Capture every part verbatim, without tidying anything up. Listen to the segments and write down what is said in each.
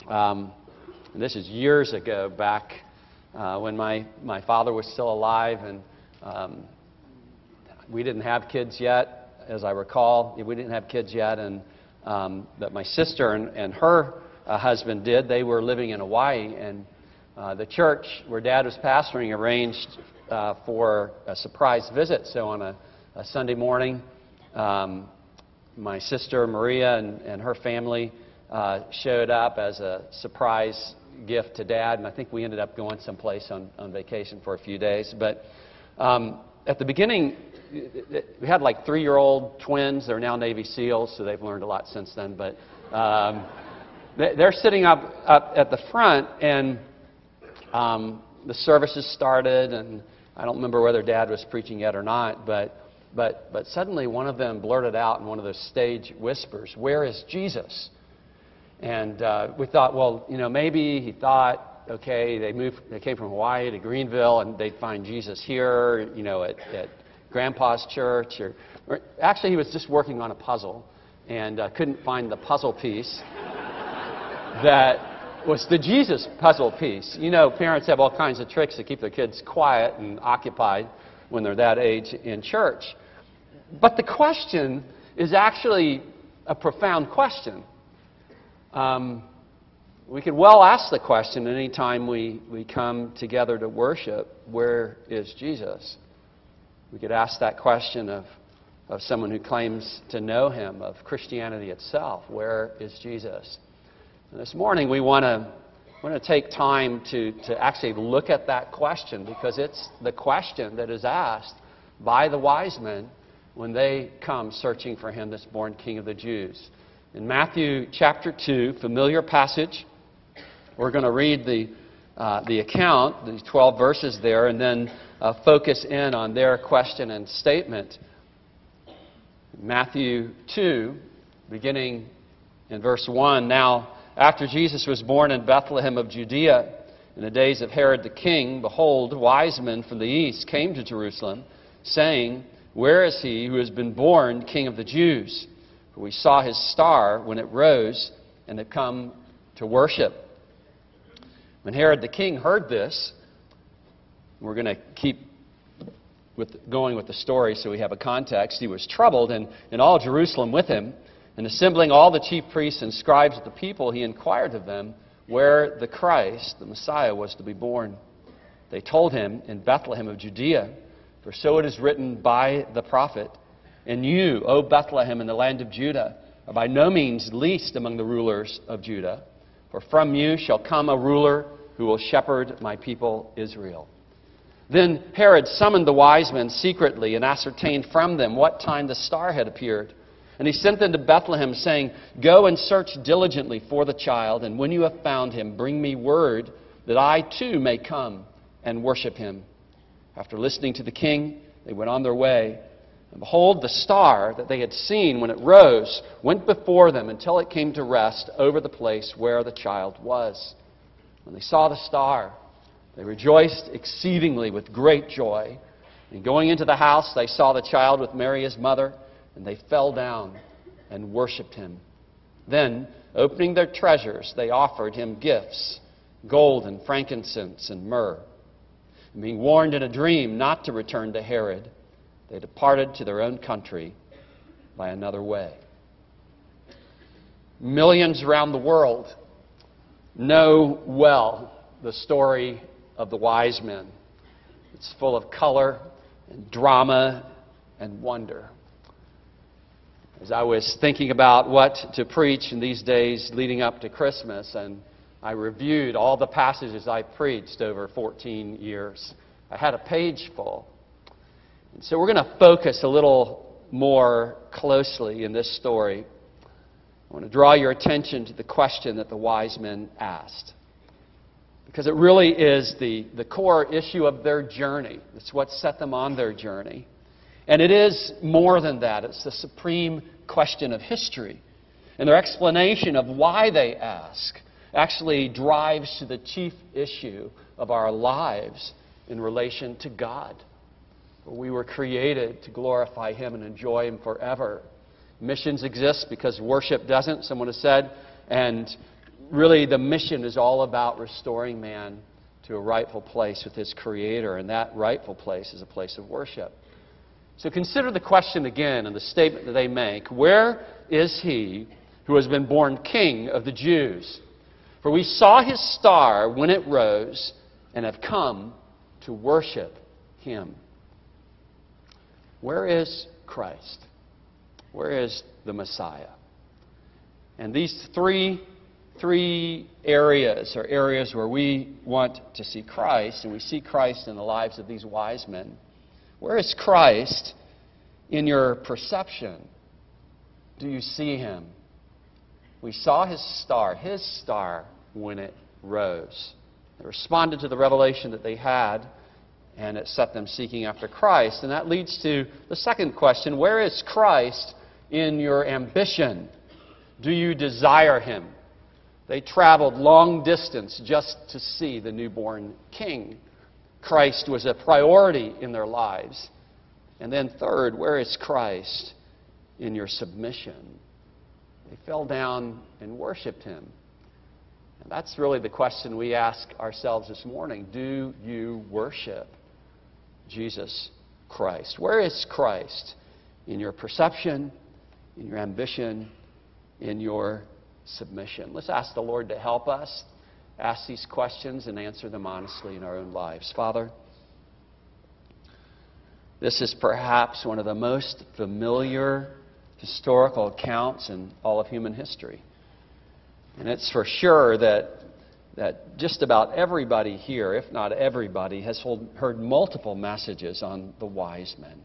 Um, and this is years ago, back uh, when my, my father was still alive, and um, we didn't have kids yet, as I recall. We didn't have kids yet, and um, but my sister and, and her uh, husband did. They were living in Hawaii, and uh, the church where Dad was pastoring arranged uh, for a surprise visit. So on a, a Sunday morning, um, my sister Maria and, and her family uh, showed up as a surprise gift to Dad, and I think we ended up going someplace on, on vacation for a few days. But um, at the beginning, we had like three-year-old twins. They're now Navy SEALs, so they've learned a lot since then. But um, they're sitting up, up at the front, and um, the services started, and I don't remember whether Dad was preaching yet or not, but but but suddenly one of them blurted out in one of those stage whispers, "Where is Jesus?" And uh, we thought, well, you know, maybe he thought, okay, they moved, they came from Hawaii to Greenville, and they'd find Jesus here, you know, at, at Grandpa's church. Or, or actually, he was just working on a puzzle and uh, couldn't find the puzzle piece that was the Jesus puzzle piece. You know, parents have all kinds of tricks to keep their kids quiet and occupied when they're that age in church. But the question is actually a profound question. Um, we could well ask the question any time we, we come together to worship, where is Jesus? We could ask that question of, of someone who claims to know him, of Christianity itself. Where is Jesus? And this morning we want to want to take time to, to actually look at that question, because it's the question that is asked by the wise men when they come searching for him, this born King of the Jews. In Matthew chapter two, familiar passage, we're going to read the, uh, the account, these twelve verses there, and then uh, focus in on their question and statement. Matthew two, beginning in verse one, "Now, after Jesus was born in Bethlehem of Judea, in the days of Herod the king, behold, wise men from the east came to Jerusalem, saying, 'Where is he who has been born King of the Jews? For we saw his star when it rose, and have come to worship.' When Herod the king heard this," we're going to keep with, going with the story so we have a context, "he was troubled, and, and all Jerusalem with him. And assembling all the chief priests and scribes of the people, he inquired of them where the Christ, the Messiah, was to be born. They told him, 'In Bethlehem of Judea, for so it is written by the prophet, And you, O Bethlehem in the land of Judah, are by no means least among the rulers of Judah, for from you shall come a ruler who will shepherd my people Israel.' Then Herod summoned the wise men secretly and ascertained from them what time the star had appeared. And he sent them to Bethlehem, saying, 'Go and search diligently for the child, and when you have found him, bring me word that I too may come and worship him.' After listening to the king, they went on their way. And behold, the star that they had seen when it rose went before them until it came to rest over the place where the child was. When they saw the star, they rejoiced exceedingly with great joy. And going into the house, they saw the child with Mary his mother, and they fell down and worshipped him. Then, opening their treasures, they offered him gifts, gold and frankincense and myrrh. And being warned in a dream not to return to Herod, they departed to their own country by another way." Millions around the world know well the story of the wise men. It's full of color and drama and wonder. As I was thinking about what to preach in these days leading up to Christmas, and I reviewed all the passages I preached over fourteen years, I had a page full. And so we're going to focus a little more closely in this story. I want to draw your attention to the question that the wise men asked, because it really is the, the core issue of their journey. It's what set them on their journey. And it is more than that. It's the supreme question of history. And their explanation of why they ask actually drives to the chief issue of our lives in relation to God. For we were created to glorify him and enjoy him forever. Missions exist because worship doesn't, someone has said. And really the mission is all about restoring man to a rightful place with his Creator, and that rightful place is a place of worship. So consider the question again and the statement that they make. Where is he who has been born King of the Jews? For we saw his star when it rose and have come to worship him. Where is Christ? Where is the Messiah? And these three, three areas are areas where we want to see Christ, and we see Christ in the lives of these wise men. Where is Christ in your perception? Do you see him? We saw his star, his star, when it rose. They responded to the revelation that they had, and it set them seeking after Christ. And that leads to the second question. Where is Christ in your ambition? Do you desire him? They traveled long distance just to see the newborn King. Christ was a priority in their lives. And then third, where is Christ in your submission? They fell down and worshiped him. And that's really the question we ask ourselves this morning. Do you worship Jesus Christ? Where is Christ in your perception, in your ambition, in your submission? Let's ask the Lord to help us ask these questions and answer them honestly in our own lives. Father, this is perhaps one of the most familiar historical accounts in all of human history. And it's for sure that, that just about everybody here, if not everybody, has hold, heard multiple messages on the wise men.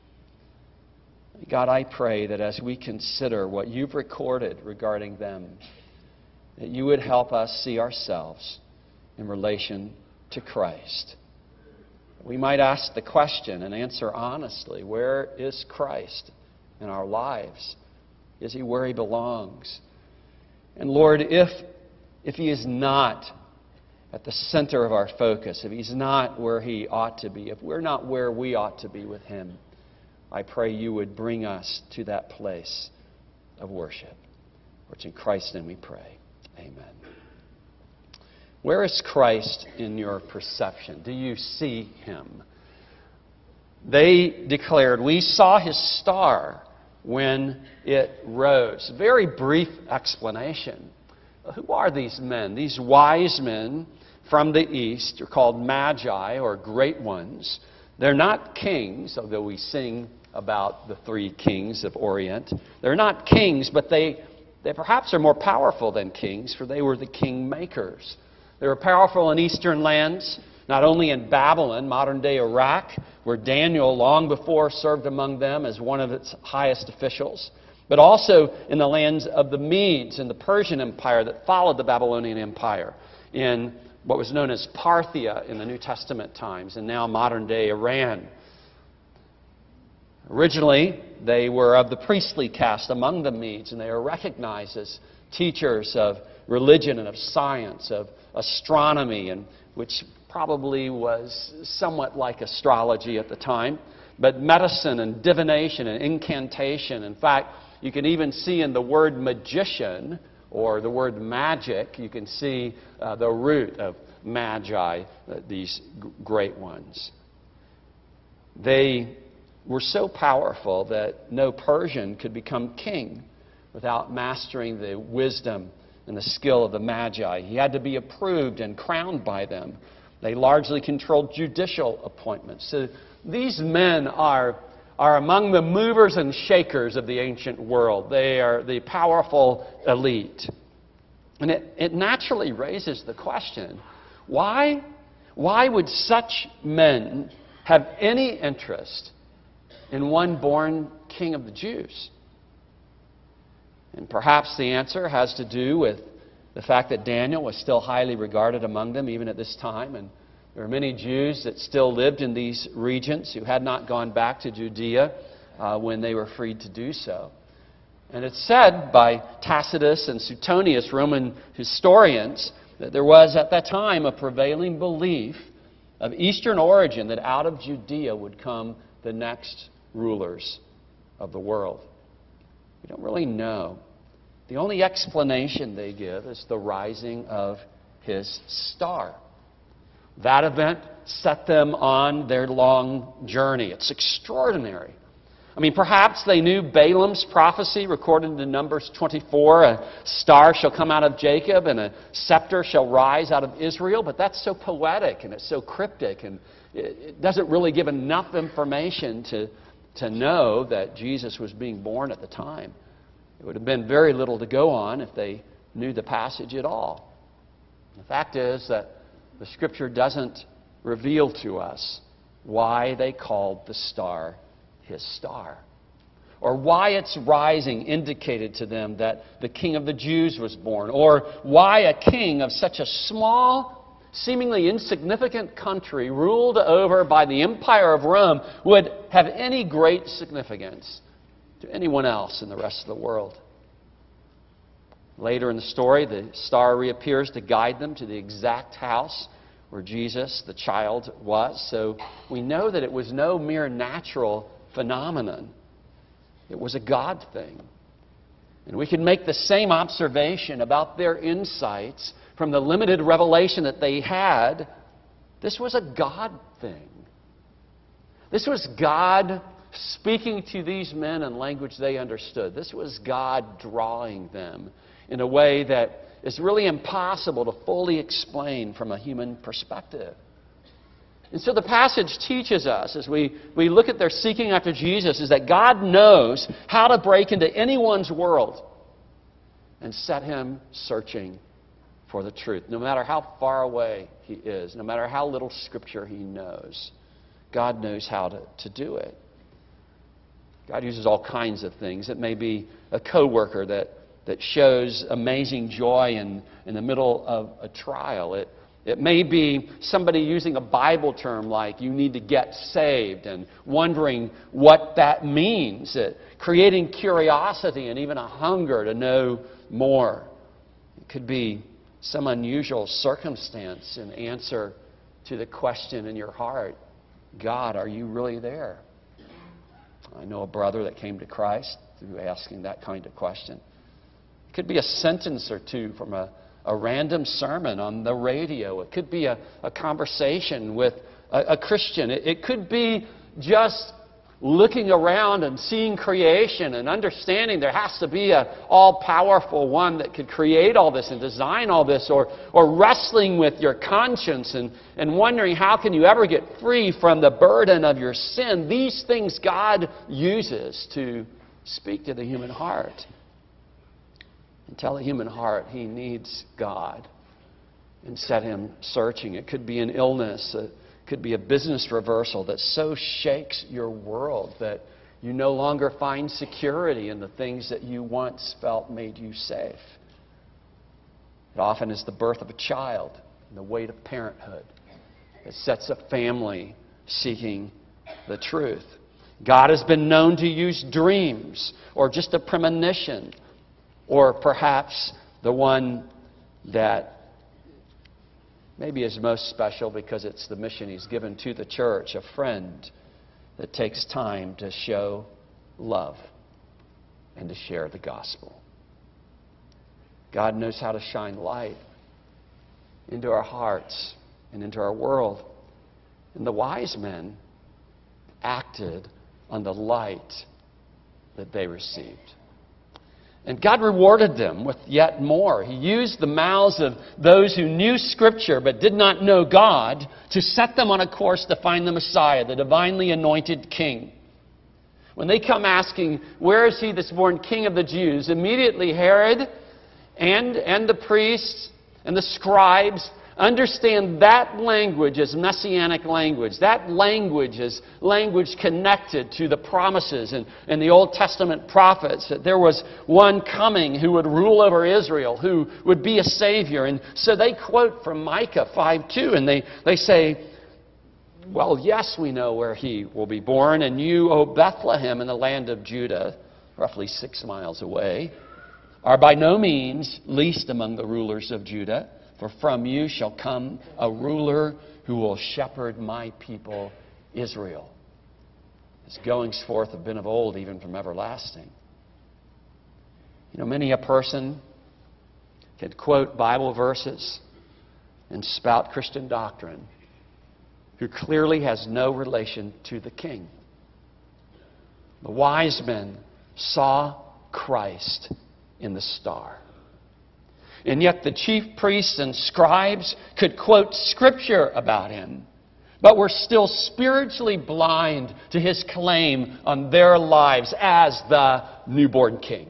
God, I pray that as we consider what you've recorded regarding them, that you would help us see ourselves in relation to Christ. We might ask the question and answer honestly, where is Christ in our lives? Is he where he belongs? And Lord, if, if he is not at the center of our focus, if he's not where he ought to be, if we're not where we ought to be with him, I pray you would bring us to that place of worship. For it's in Christ's name we pray. Amen. Where is Christ in your perception? Do you see him? They declared, we saw his star when it rose. Very brief explanation. Who are these men? These wise men from the east are called magi, or great ones. They're not kings, although we sing about the three kings of Orient. They're not kings, but they, they perhaps are more powerful than kings, for they were the king makers. They were powerful in eastern lands, not only in Babylon, modern-day Iraq, where Daniel long before served among them as one of its highest officials, but also in the lands of the Medes and the Persian Empire that followed the Babylonian Empire, in what was known as Parthia in the New Testament times, and now modern-day Iran. Originally, they were of the priestly caste among the Medes, and they were recognized as teachers of religion and of science, of astronomy, and which probably was somewhat like astrology at the time, but medicine and divination and incantation. In fact, you can even see in the word magician or the word magic, you can see uh, the root of magi, uh, these g- great ones. They were so powerful that no Persian could become king without mastering the wisdom and the skill of the magi. He had to be approved and crowned by them. They largely controlled judicial appointments. So these men are, are among the movers and shakers of the ancient world. They are the powerful elite. And it, it naturally raises the question, why, why would such men have any interest in one born king of the Jews? And perhaps the answer has to do with the fact that Daniel was still highly regarded among them even at this time. And there were many Jews that still lived in these regions who had not gone back to Judea uh, when they were freed to do so. And it's said by Tacitus and Suetonius, Roman historians, that there was at that time a prevailing belief of Eastern origin that out of Judea would come the next rulers of the world. We don't really know. The only explanation they give is the rising of his star. That event set them on their long journey. It's extraordinary. I mean, perhaps they knew Balaam's prophecy recorded in Numbers twenty-four, a star shall come out of Jacob and a scepter shall rise out of Israel, but that's so poetic and it's so cryptic and it doesn't really give enough information to, to know that Jesus was being born at the time. It would have been very little to go on if they knew the passage at all. The fact is that the Scripture doesn't reveal to us why they called the star his star, or why its rising indicated to them that the King of the Jews was born, or why a king of such a small, seemingly insignificant country ruled over by the empire of Rome would have any great significance to anyone else in the rest of the world. Later in the story, the star reappears to guide them to the exact house where Jesus, the child, was. So we know that it was no mere natural phenomenon. It was a God thing. And we can make the same observation about their insights from the limited revelation that they had. This was a God thing. This was God speaking to these men in language they understood. This was God drawing them in a way that is really impossible to fully explain from a human perspective. And so the passage teaches us, as we, we look at their seeking after Jesus, is that God knows how to break into anyone's world and set him searching for the truth. No matter how far away he is, no matter how little Scripture he knows, God knows how to, to do it. God uses all kinds of things. It may be a coworker that, that shows amazing joy in, in the middle of a trial. It It may be somebody using a Bible term like you need to get saved and wondering what that means, it, creating curiosity and even a hunger to know more. It could be some unusual circumstance in answer to the question in your heart, God, are you really there? I know a brother that came to Christ through asking that kind of question. It could be a sentence or two from a A random sermon on the radio. It could be a, a conversation with a, a Christian. It, it could be just looking around and seeing creation and understanding there has to be an all-powerful one that could create all this and design all this, or, or wrestling with your conscience and, and wondering how can you ever get free from the burden of your sin. These things God uses to speak to the human heart. And tell the human heart he needs God and set him searching. It could be an illness. It could be a business reversal that so shakes your world that you no longer find security in the things that you once felt made you safe. It often is the birth of a child and the weight of parenthood that sets a family seeking the truth. God has been known to use dreams or just a premonition, or perhaps the one that maybe is most special because it's the mission he's given to the church, a friend that takes time to show love and to share the gospel. God knows how to shine light into our hearts and into our world. And the wise men acted on the light that they received. And God rewarded them with yet more. He used the mouths of those who knew Scripture but did not know God to set them on a course to find the Messiah, the divinely anointed King. When they come asking, where is he that's born King of the Jews? Immediately Herod and, and the priests and the scribes understand that language as messianic language. That language is language connected to the promises in, in the Old Testament prophets, that there was one coming who would rule over Israel, who would be a Savior. And so they quote from Micah five two, and they, they say, well, yes, we know where he will be born, and you, O Bethlehem, in the land of Judah, roughly six miles away, are by no means least among the rulers of Judah. For from you shall come a ruler who will shepherd my people Israel. His goings forth have been of old, even from everlasting. You know, many a person can quote Bible verses and spout Christian doctrine who clearly has no relation to the King. The wise men saw Christ in the star. And yet the chief priests and scribes could quote Scripture about him, but were still spiritually blind to his claim on their lives as the newborn King.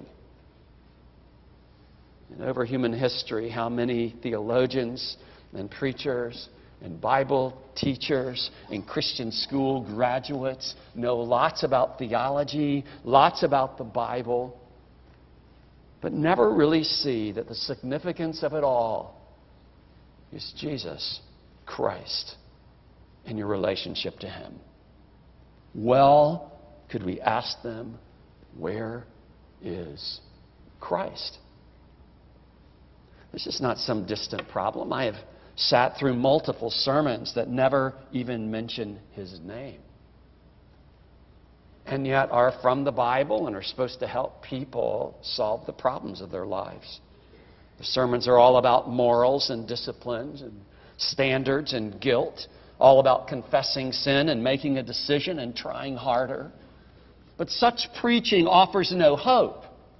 And over human history, how many theologians and preachers and Bible teachers and Christian school graduates know lots about theology, lots about the Bible, but never really see that the significance of it all is Jesus Christ and your relationship to Him. Well, could we ask them, where is Christ? This is not some distant problem. I have sat through multiple sermons that never even mention His name, and yet are from the Bible and are supposed to help people solve the problems of their lives. The sermons are all about morals and disciplines and standards and guilt, all about confessing sin and making a decision and trying harder. But such preaching offers no hope.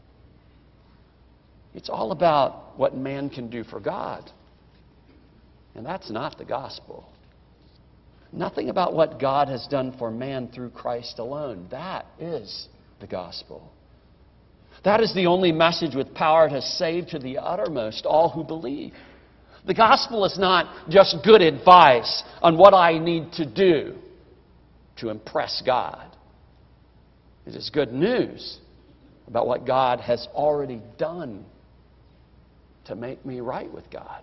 It's all about what man can do for God. And that's not the gospel. Nothing about what God has done for man through Christ alone. That is the gospel. That is the only message with power to save to the uttermost all who believe. The gospel is not just good advice on what I need to do to impress God. It is good news about what God has already done to make me right with God.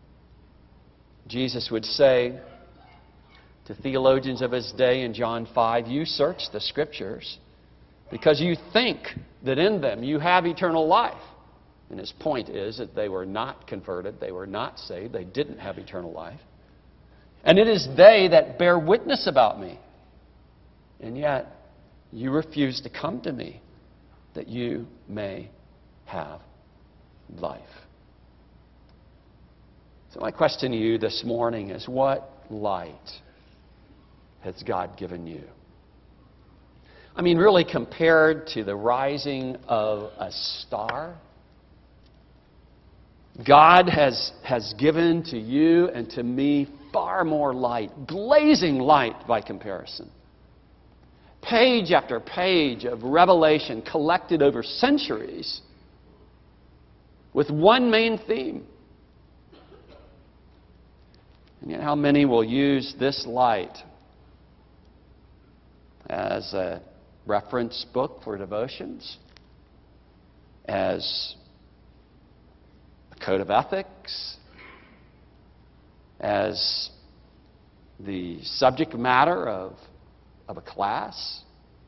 Jesus would say to theologians of his day in John five, you search the Scriptures because you think that in them you have eternal life. And his point is that they were not converted, they were not saved, they didn't have eternal life. And it is they that bear witness about me. And yet you refuse to come to me that you may have life. So my question to you this morning is, what light has God given you? I mean, really, compared to the rising of a star, God has, has given to you and to me far more light, blazing light by comparison. Page after page of revelation collected over centuries with one main theme. And yet how many will use this light as a reference book for devotions, as a code of ethics, as the subject matter of, of a class?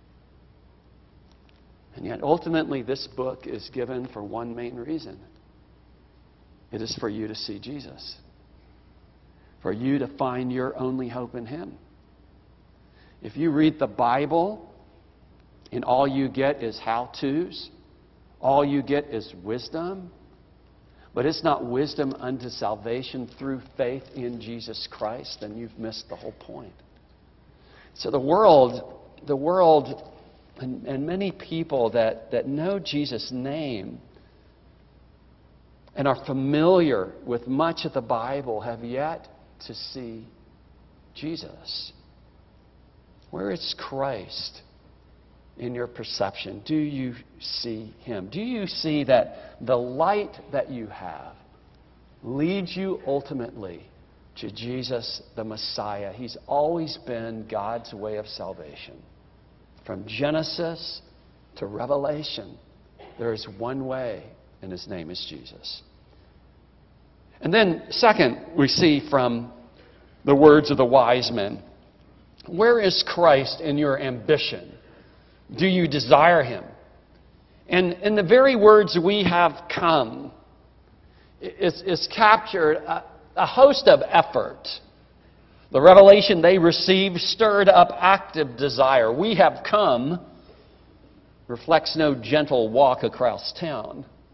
And yet ultimately this book is given for one main reason. It is for you to see Jesus. For you to find your only hope in Him. If you read the Bible and all you get is how-tos, all you get is wisdom, but it's not wisdom unto salvation through faith in Jesus Christ, then you've missed the whole point. So the world, the world and, and many people that, that know Jesus' name and are familiar with much of the Bible have yet to see Jesus. Where is Christ in your perception? Do you see Him? Do you see that the light that you have leads you ultimately to Jesus the Messiah? He's always been God's way of salvation. From Genesis to Revelation, there is one way, and His name is Jesus. And then, second, we see from the words of the wise men, where is Christ in your ambition? Do you desire Him? And in the very words we have come, is, is captured a, a host of effort. The revelation they received stirred up active desire. We have come reflects no gentle walk across town.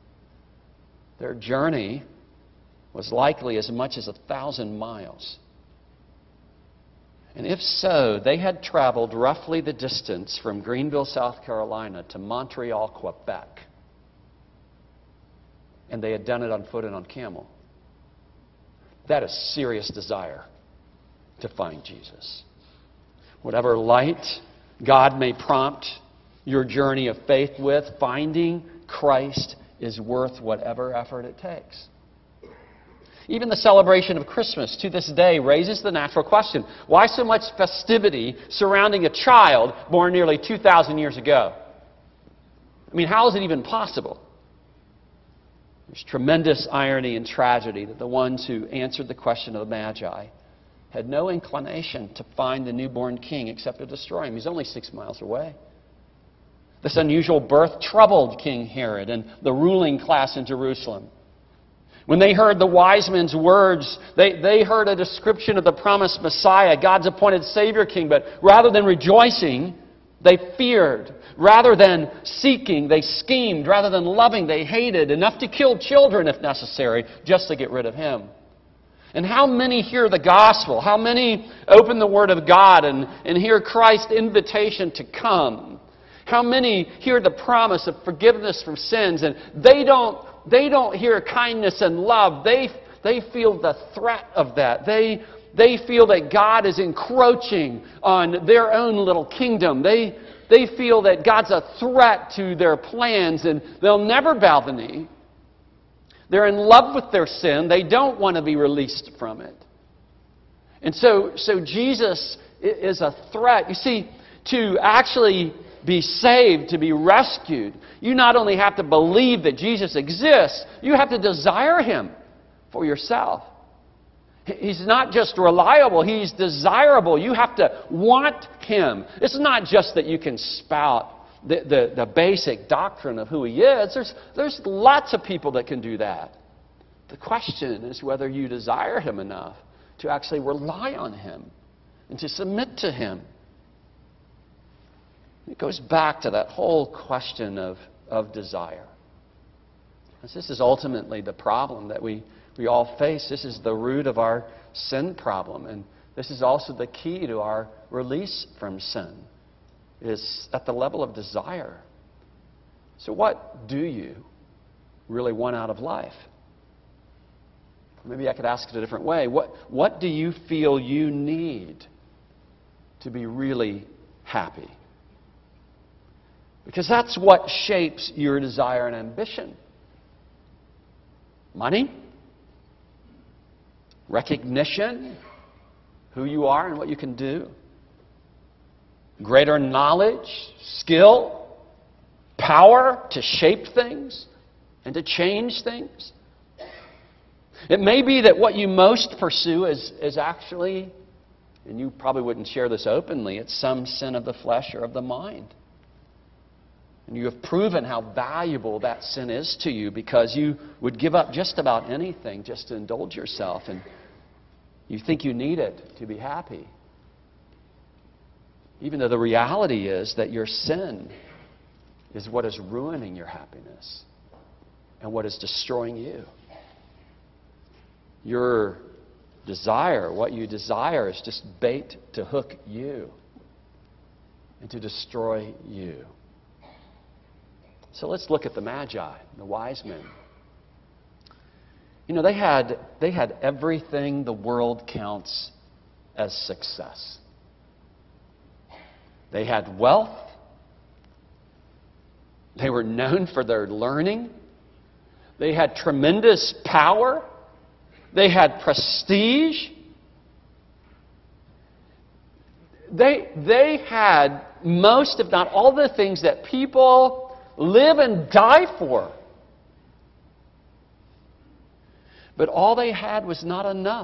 Their journey was likely as much as a thousand miles. And if so, they had traveled roughly the distance from Greenville, South Carolina to Montreal, Quebec. And they had done it on foot and on camel. That is serious desire to find Jesus. Whatever light God may prompt your journey of faith with, finding Christ is worth whatever effort it takes. Even the celebration of Christmas to this day raises the natural question, why so much festivity surrounding a child born nearly two thousand years ago? I mean, how is it even possible? There's tremendous irony and tragedy that the ones who answered the question of the Magi had no inclination to find the newborn king except to destroy him. He's only six miles away. This unusual birth troubled King Herod and the ruling class in Jerusalem. When they heard the wise men's words, they, they heard a description of the promised Messiah, God's appointed Savior King, but rather than rejoicing, they feared. Rather than seeking, they schemed. Rather than loving, they hated, enough to kill children if necessary, just to get rid of him. And how many hear the gospel? How many open the Word of God and, and hear Christ's invitation to come? How many hear the promise of forgiveness from sins and they don't They don't hear kindness and love. They, they feel the threat of that. They, they feel that God is encroaching on their own little kingdom. They, they feel that God's a threat to their plans and they'll never bow the knee. They're in love with their sin. They don't want to be released from it. And so, so Jesus is a threat. You see, to actually be saved, to be rescued, you not only have to believe that Jesus exists, you have to desire Him for yourself. He's not just reliable, He's desirable. You have to want Him. It's not just that you can spout the, the, the basic doctrine of who He is. There's, there's lots of people that can do that. The question is whether you desire Him enough to actually rely on Him and to submit to Him. It goes back to that whole question of, of desire. This is ultimately the problem that we, we all face. This is the root of our sin problem. And this is also the key to our release from sin, is at the level of desire. So what do you really want out of life? Maybe I could ask it a different way. What, what do you feel you need to be really happy? Because that's what shapes your desire and ambition. Money? Recognition? Who you are and what you can do? Greater knowledge? Skill? Power to shape things and to change things? It may be that what you most pursue is, is actually, and you probably wouldn't share this openly, it's some sin of the flesh or of the mind. And you have proven how valuable that sin is to you because you would give up just about anything just to indulge yourself. And you think you need it to be happy. Even though the reality is that your sin is what is ruining your happiness and what is destroying you. Your desire, what you desire, is just bait to hook you and to destroy you. So let's look at the Magi, the wise men. You know, they had, they had everything the world counts as success. They had wealth. They were known for their learning. They had tremendous power. They had prestige. They, they had most, if not all, the things that people live and die for. But all they had was not enough.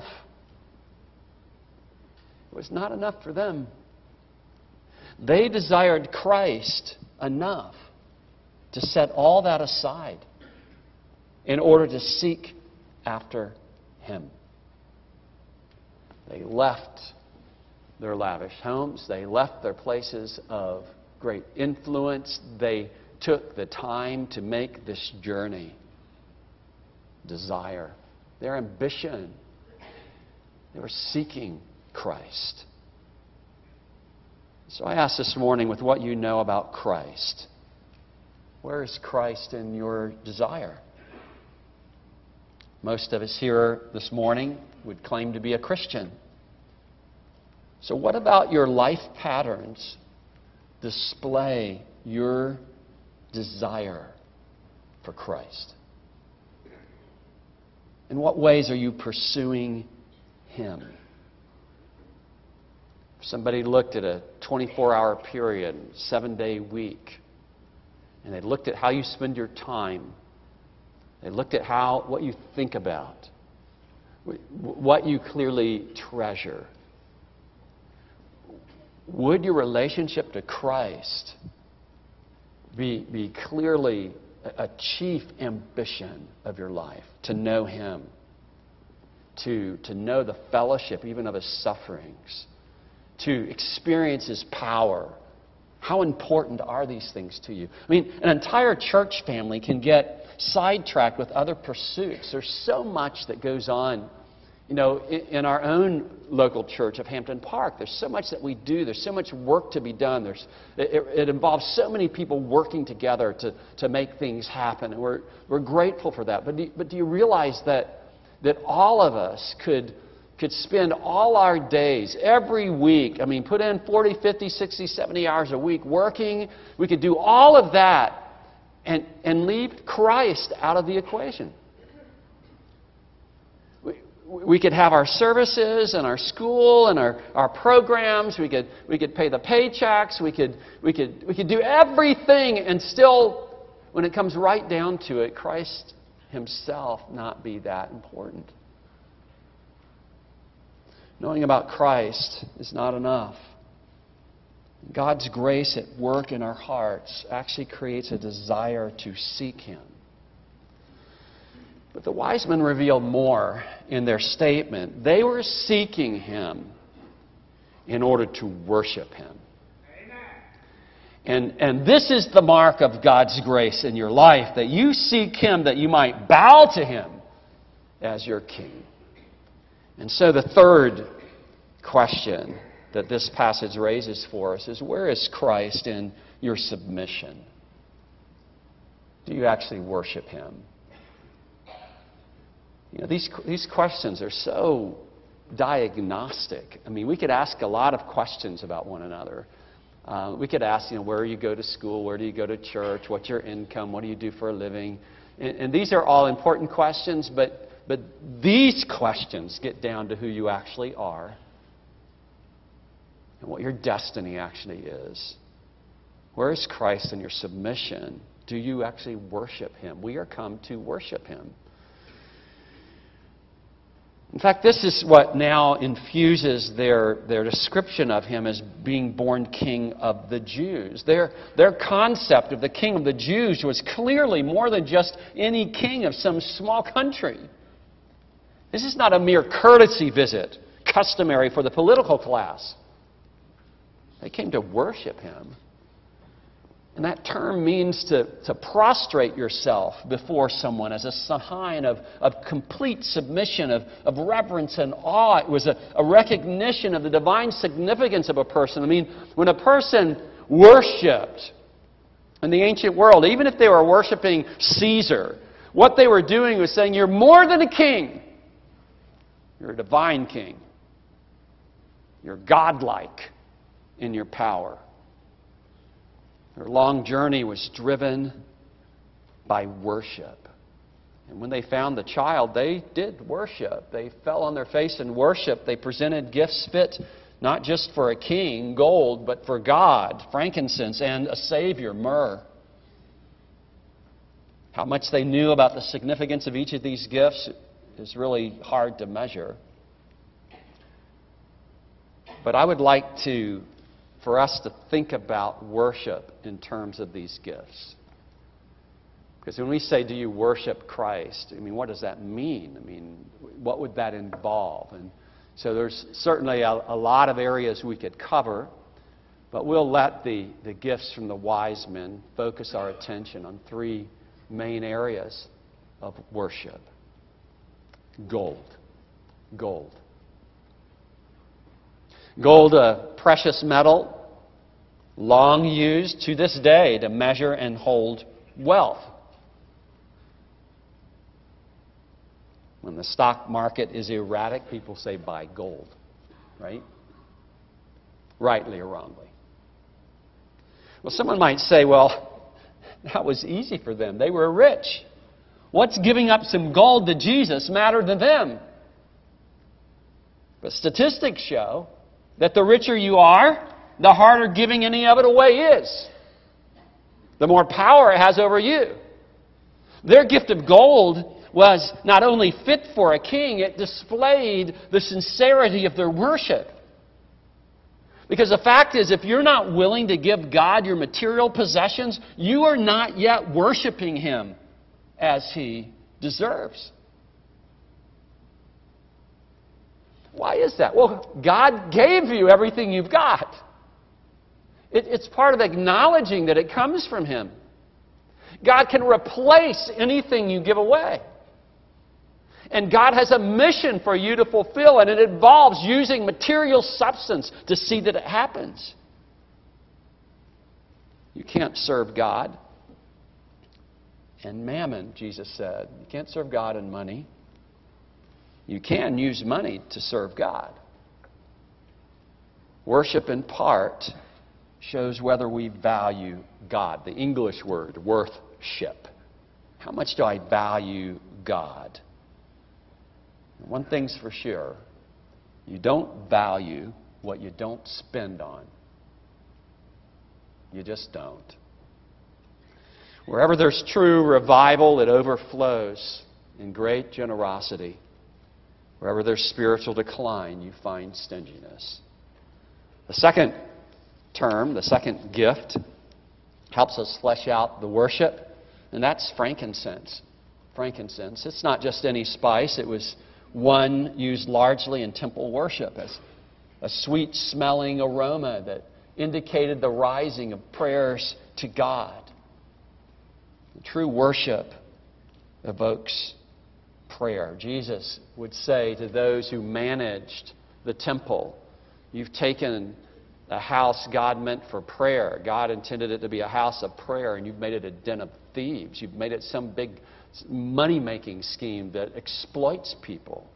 It was not enough for them. They desired Christ enough to set all that aside in order to seek after Him. They left their lavish homes. They left their places of great influence. They took the time to make this journey. desire, their ambition. They were seeking Christ. So I ask this morning, with what you know about Christ, where is Christ in your desire? Most of us here this morning would claim to be a Christian. So what about your life patterns display your desire for Christ? In what ways are you pursuing Him? If somebody looked at a twenty-four hour period, seven-day week, and they looked at how you spend your time, they looked at how what you think about, what you clearly treasure, would your relationship to Christ be, be clearly a, a chief ambition of your life? To know Him, to, to know the fellowship even of His sufferings, to experience His power. How important are these things to you? I mean, an entire church family can get sidetracked with other pursuits. There's so much that goes on. You know, in our own local church of Hampton Park, there's so much that we do. There's so much work to be done. There's, it, it involves so many people working together to, to make things happen. And we're, we're grateful for that. But do, but do you realize that, that all of us could, could spend all our days, every week, I mean, put in forty, fifty, sixty, seventy hours a week working. We could do all of that and, and leave Christ out of the equation. We could have our services and our school and our, our programs. We could we could pay the paychecks. We could we could we could do everything, and still, when it comes right down to it, Christ Himself not be that important. Knowing about Christ is not enough. God's grace at work in our hearts actually creates a desire to seek Him. But the wise men reveal more in their statement. They were seeking Him in order to worship Him. Amen. And, and this is the mark of God's grace in your life, that you seek Him that you might bow to Him as your King. And so the third question that this passage raises for us is, where is Christ in your submission? Do you actually worship Him? You know, these, these questions are so diagnostic. I mean, we could ask a lot of questions about one another. Uh, we could ask, you know, where you go to school, where do you go to church, what's your income, what do you do for a living? And, and these are all important questions, but, but these questions get down to who you actually are and what your destiny actually is. Where is Christ in your submission? Do you actually worship Him? We are come to worship Him. In fact, this is what now infuses their, their description of Him as being born King of the Jews. Their, their concept of the King of the Jews was clearly more than just any king of some small country. This is not a mere courtesy visit, customary for the political class. They came to worship Him. And that term means to, to prostrate yourself before someone as a sign of, of complete submission, of, of reverence and awe. It was a, a recognition of the divine significance of a person. I mean, when a person worshipped in the ancient world, even if they were worshiping Caesar, what they were doing was saying, you're more than a king. You're a divine king. You're godlike in your power. Their long journey was driven by worship. And when they found the child, they did worship. They fell on their face in worship. They presented gifts fit not just for a king, gold, but for God, frankincense, and a Savior, myrrh. How much they knew about the significance of each of these gifts is really hard to measure. But I would like to for us to think about worship in terms of these gifts. Because when we say, do you worship Christ? I mean, what does that mean? I mean, what would that involve? And so there's certainly a, a lot of areas we could cover, but we'll let the, the gifts from the wise men focus our attention on three main areas of worship. Gold. Gold. Gold, a precious metal, long used to this day to measure and hold wealth. When the stock market is erratic, people say buy gold, right? Rightly or wrongly. Well, someone might say, well, that was easy for them. They were rich. What's giving up some gold to Jesus matter to them? But statistics show that the richer you are, the harder giving any of it away is. The more power it has over you. Their gift of gold was not only fit for a king, it displayed the sincerity of their worship. Because the fact is, if you're not willing to give God your material possessions, you are not yet worshiping Him as He deserves. Why is that? Well, God gave you everything you've got. It, it's part of acknowledging that it comes from Him. God can replace anything you give away. And God has a mission for you to fulfill, and it involves using material substance to see that it happens. You can't serve God and mammon, Jesus said. You can't serve God and money. You can use money to serve God. Worship in part shows whether we value God. The English word, worthship. How much do I value God? One thing's for sure. You don't value what you don't spend on. You just don't. Wherever there's true revival, it overflows in great generosity. Wherever there's spiritual decline, you find stinginess. The second term, the second gift, helps us flesh out the worship, and that's frankincense. Frankincense. It's not just any spice. It was one used largely in temple worship as a sweet-smelling aroma that indicated the rising of prayers to God. True worship evokes prayer. Jesus would say to those who managed the temple, you've taken a house God meant for prayer. God intended it to be a house of prayer, and you've made it a den of thieves. You've made it some big money-making scheme that exploits people.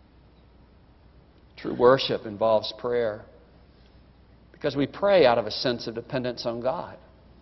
True worship involves prayer because we pray out of a sense of dependence on God.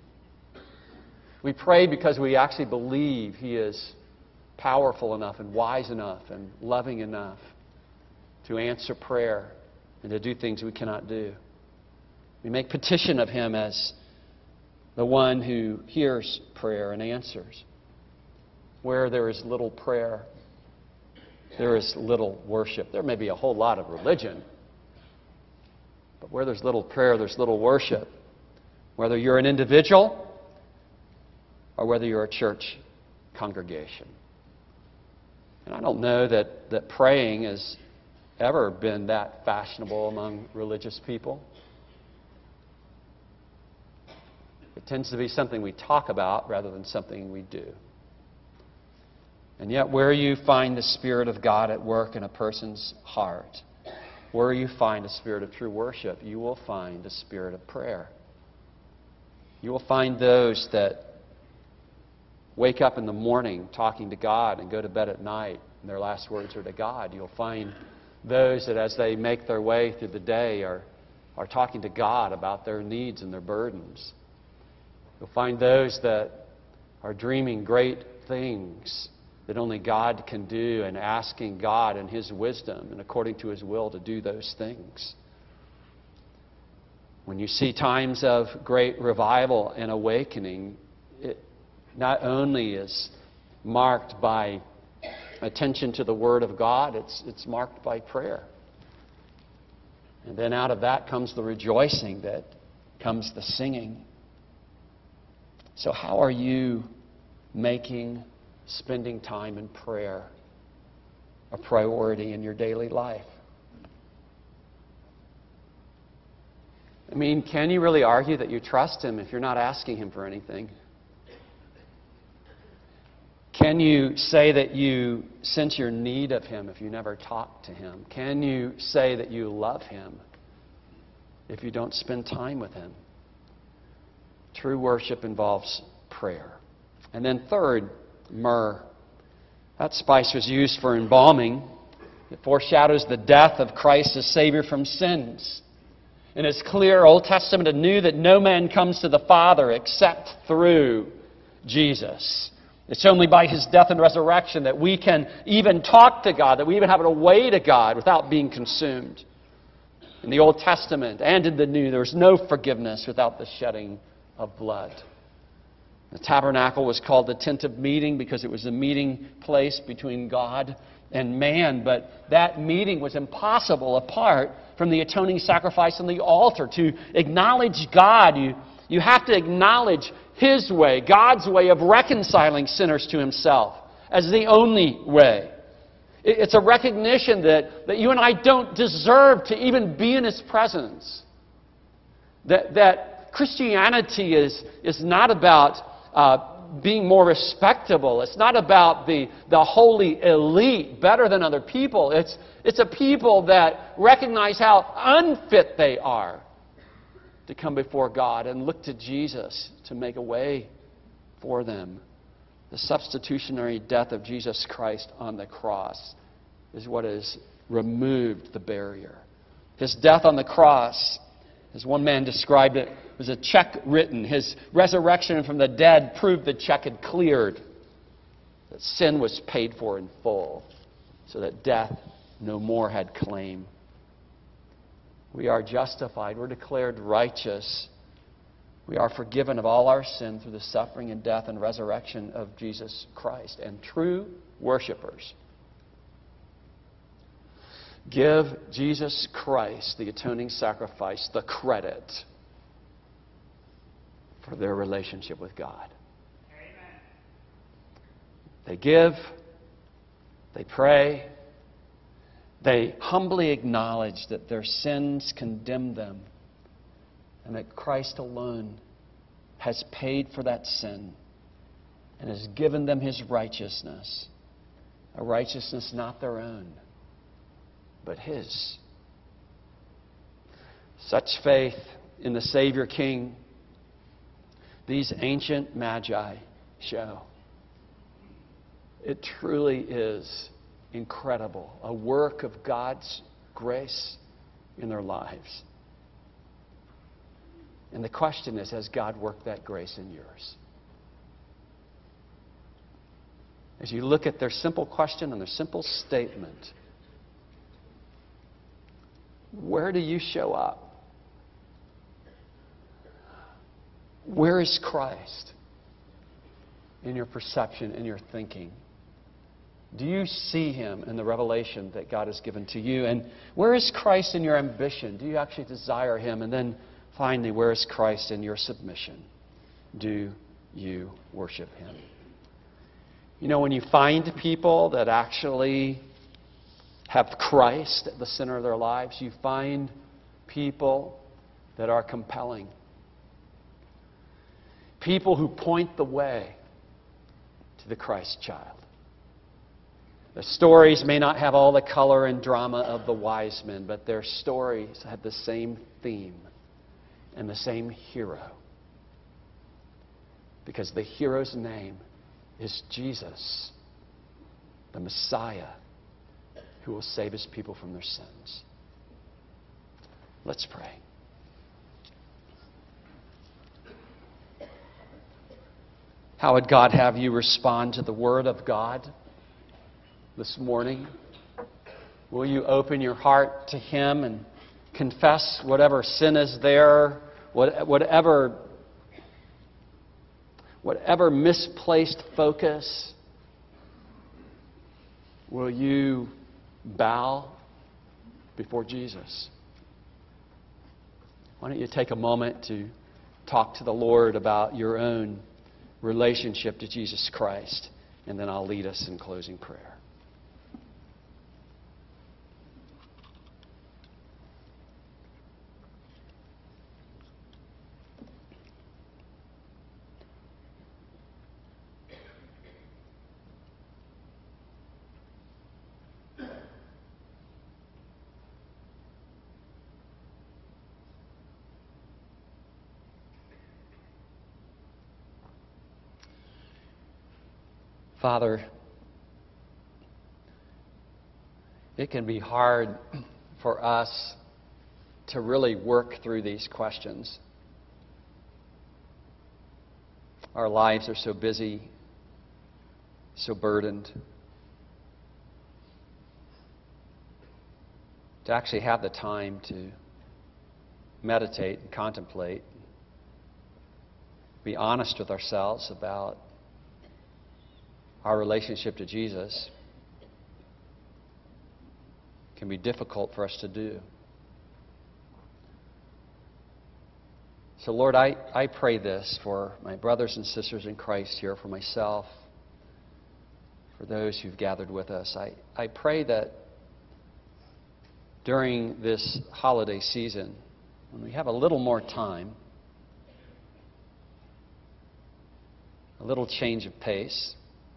We pray because we actually believe He is powerful enough and wise enough and loving enough to answer prayer and to do things we cannot do. We make petition of Him as the one who hears prayer and answers. Where there is little prayer, there is little worship. There may be a whole lot of religion, but where there's little prayer, there's little worship. Whether you're an individual or whether you're a church congregation. And I don't know that, that praying has ever been that fashionable among religious people. It tends to be something we talk about rather than something we do. And yet where you find the Spirit of God at work in a person's heart, where you find a spirit of true worship, you will find a spirit of prayer. You will find those that wake up in the morning talking to God and go to bed at night, and their last words are to God. You'll find those that as they make their way through the day are, are talking to God about their needs and their burdens. You'll find those that are dreaming great things that only God can do and asking God in His wisdom and according to His will to do those things. When you see times of great revival and awakening, it not only is marked by attention to the Word of God, it's, it's marked by prayer. And then out of that comes the rejoicing, that comes the singing. So how are you making spending time in prayer a priority in your daily life? I mean, can you really argue that you trust Him if you're not asking Him for anything? Can Can you say that you sense your need of Him if you never talk to Him? Can you say that you love Him if you don't spend time with Him? True worship involves prayer. And then third, myrrh. That spice was used for embalming. It foreshadows the death of Christ as Savior from sins. And it's clear, Old Testament and New, that no man comes to the Father except through Jesus. It's only by His death and resurrection that we can even talk to God, that we even have a way to God without being consumed. In the Old Testament and in the New, there was no forgiveness without the shedding of blood. The tabernacle was called the tent of meeting because it was a meeting place between God and man. But that meeting was impossible apart from the atoning sacrifice on the altar. To acknowledge God, you, you have to acknowledge His way, God's way of reconciling sinners to Himself as the only way. It's a recognition that, that you and I don't deserve to even be in His presence. That, that Christianity is, is not about uh, being more respectable. It's not about the, the holy elite, better than other people. It's, it's a people that recognize how unfit they are to come before God and look to Jesus to make a way for them. The substitutionary death of Jesus Christ on the cross is what has removed the barrier. His death on the cross, as one man described it, was a check written. His resurrection from the dead proved the check had cleared, that sin was paid for in full, so that death no more had claim. We are justified. We're declared righteous. We are forgiven of all our sin through the suffering and death and resurrection of Jesus Christ. And true worshipers give Jesus Christ, the atoning sacrifice, the credit for their relationship with God. Amen. They give, they pray, they humbly acknowledge that their sins condemn them and that Christ alone has paid for that sin and has given them His righteousness, a righteousness not their own, but His. Such faith in the Savior King, these ancient magi show. It truly is incredible, a work of God's grace in their lives. And the question is, has God worked that grace in yours? As you look at their simple question and their simple statement, where do you show up? Where is Christ in your perception, in your thinking? Do you see Him in the revelation that God has given to you? And where is Christ in your ambition? Do you actually desire Him? And then finally, where is Christ in your submission? Do you worship Him? You know, when you find people that actually have Christ at the center of their lives, you find people that are compelling. People who point the way to the Christ child. The stories may not have all the color and drama of the wise men, but their stories have the same theme and the same hero. Because the hero's name is Jesus, the Messiah, who will save His people from their sins. Let's pray. How would God have you respond to the Word of God this morning? Will you open your heart to Him and confess whatever sin is there, whatever, whatever misplaced focus? Will you bow before Jesus? Why don't you take a moment to talk to the Lord about your own relationship to Jesus Christ, and then I'll lead us in closing prayer. Father, it can be hard for us to really work through these questions. Our lives are so busy, so burdened. To actually have the time to meditate and contemplate, be honest with ourselves about our relationship to Jesus can be difficult for us to do. So Lord, I, I pray this for my brothers and sisters in Christ here, for myself, for those who've gathered with us. I, I pray that during this holiday season, when we have a little more time, a little change of pace,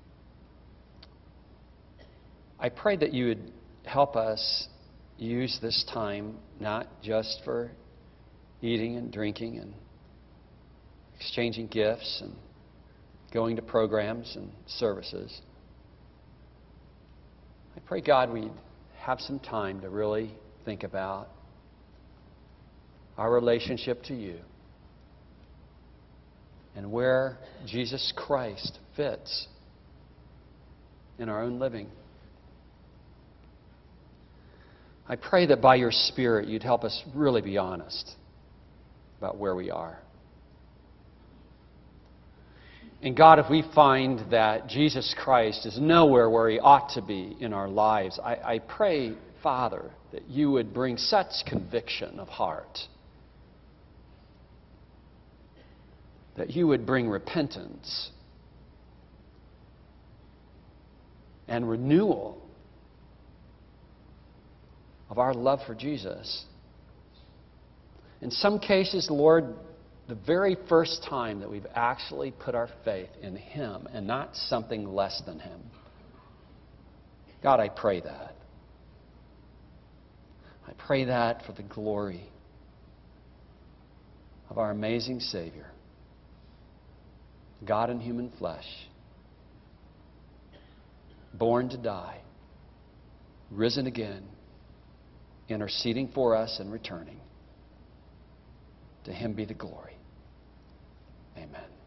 I pray that you would help us use this time not just for eating and drinking and exchanging gifts and going to programs and services. I pray, God, we'd have some time to really think about our relationship to you and where Jesus Christ fits in our own living. I pray that by your Spirit you'd help us really be honest about where we are. And God, if we find that Jesus Christ is nowhere where he ought to be in our lives, I, I pray, Father, that you would bring such conviction of heart, that you would bring repentance and renewal of our love for Jesus. In some cases, Lord, the very first time that we've actually put our faith in him and not something less than him. God, I pray that. I pray that for the glory of our amazing Savior, God in human flesh, born to die, risen again, interceding for us and returning. To him be the glory. Amen.